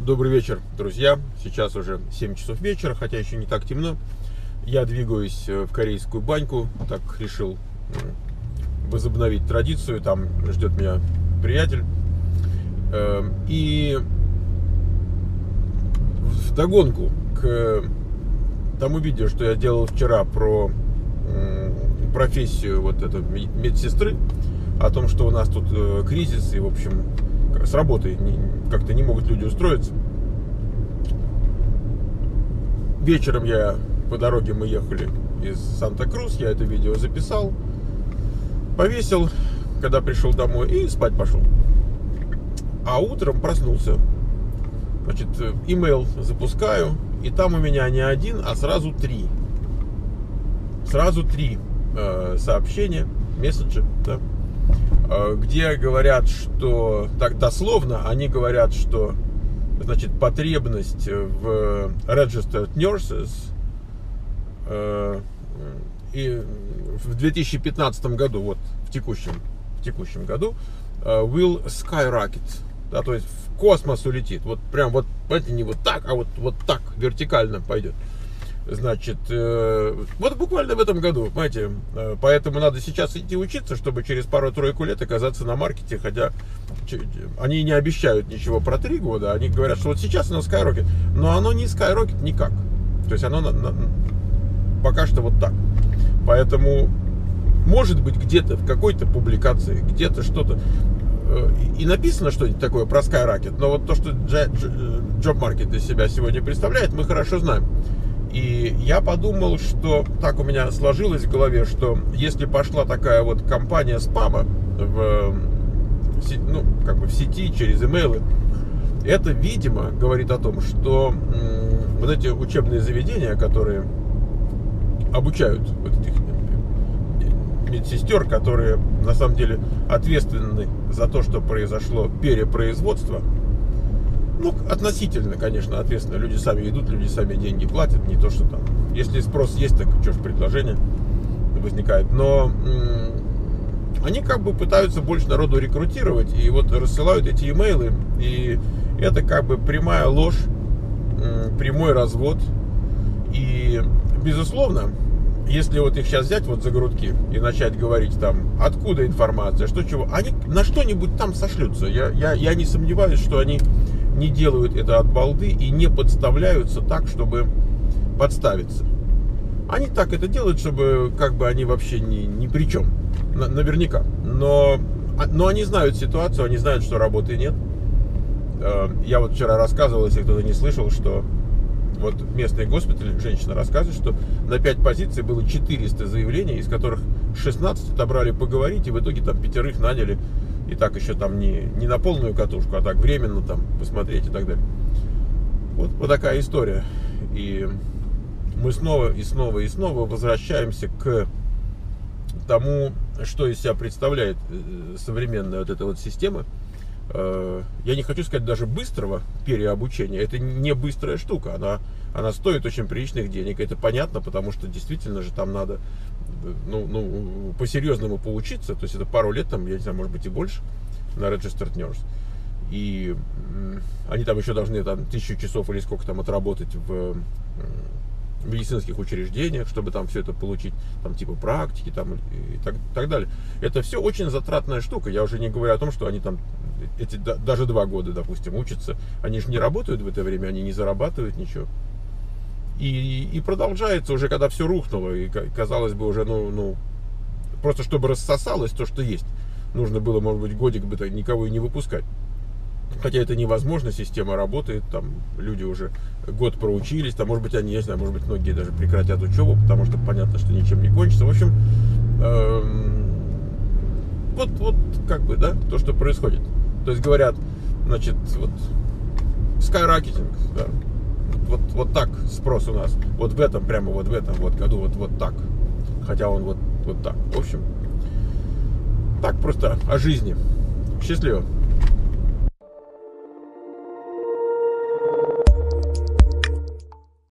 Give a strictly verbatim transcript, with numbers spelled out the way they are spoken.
Добрый вечер, друзья. Сейчас уже семь часов вечера, хотя еще не так темно. Я двигаюсь в корейскую баньку. Так решил возобновить традицию. Там ждет меня приятель. И вдогонку к тому видео, что я делал вчера про профессию вот этой медсестры, о том, что у нас тут кризис и, в общем, с работой как-то не могут люди устроиться. Вечером я по дороге мы ехали из Санта-Крус, я это видео записал, повесил, когда пришел домой, и спать пошел. А утром проснулся, значит, имейл запускаю, и там у меня не один, а сразу три. Сразу три э, сообщения, месседжи, да, где говорят, что, так дословно, они говорят, что, значит, потребность в registered nurses э, и в две тысячи пятнадцатом году, вот в текущем, в текущем году, will skyrocket, да, то есть в космос улетит, вот прям вот, это не вот так, а вот, вот так, вертикально пойдет. Значит, э, вот буквально в этом году, понимаете, э, поэтому надо сейчас идти учиться, чтобы через пару-тройку лет оказаться на маркете, хотя ч- они не обещают ничего про три года, они говорят, что вот сейчас оно скайрокет, но оно не скайрокет никак, то есть оно на, на, пока что вот так, поэтому может быть где-то в какой-то публикации, где-то что-то, э, и написано что-нибудь такое про скайрокет, но вот то, что Job Market из себя сегодня представляет, мы хорошо знаем. И я подумал, что так у меня сложилось в голове, что если пошла такая вот кампания спама в, ну, как бы в сети, через имейлы, это, видимо, говорит о том, что м, вот эти учебные заведения, которые обучают вот этих медсестер, которые на самом деле ответственны за то, что произошло перепроизводство, ну, относительно, конечно, ответственно. Люди сами идут, люди сами деньги платят, не то, что там. Если спрос есть, так что ж, предложение возникает. Но м- они как бы пытаются больше народу рекрутировать, и вот рассылают эти имейлы, и это как бы прямая ложь, м- прямой развод. И, безусловно, если вот их сейчас взять вот за грудки и начать говорить там, откуда информация, что чего, они на что-нибудь там сошлются. Я, я, я не сомневаюсь, что они не делают это от балды и не подставляются так, чтобы подставиться. Они так это делают, чтобы как бы они вообще ни, ни при чем, на, наверняка. Но, но они знают ситуацию, они знают, что работы нет. Я вот вчера рассказывал, если кто-то не слышал, что вот местный госпиталь, женщина рассказывает, что на пять позиций было четыреста заявлений, из которых шестнадцать отобрали поговорить, и в итоге там пятерых наняли. И так еще там не, не на полную катушку, а так временно там посмотреть и так далее. Вот, вот такая история. И мы снова и снова и снова возвращаемся к тому, что из себя представляет современная вот эта вот система. Я не хочу сказать даже быстрого переобучения. Это не быстрая штука. Она, она стоит очень приличных денег. Это понятно, потому что действительно же там надо ну, ну, по-серьезному поучиться. То есть это пару лет, там, я не знаю, может быть и больше на Registered Nurse. И они там еще должны там, тысячу часов или сколько там отработать в медицинских учреждениях, чтобы там все это получить, там типа практики там, и так, так далее. Это все очень затратная штука. Я уже не говорю о том, что они там эти, даже два года, допустим, учатся. Они же не работают в это время, они не зарабатывают ничего. И, и продолжается уже, когда все рухнуло, и казалось бы уже, ну, ну, просто чтобы рассосалось то, что есть. Нужно было, может быть, годик бы никого и не выпускать. Хотя это невозможно, система работает, там люди уже год проучились, там, может быть, они, я не знаю, может быть, многие даже прекратят учебу, потому что понятно, что ничем не кончится. В общем, эм, вот, вот как бы, да, то, что происходит. То есть говорят, значит, вот, skyrocketing, да, вот, вот так спрос у нас, вот в этом, прямо вот в этом вот году, вот, вот так, хотя он вот, вот так. В общем, так просто о жизни. Счастливо.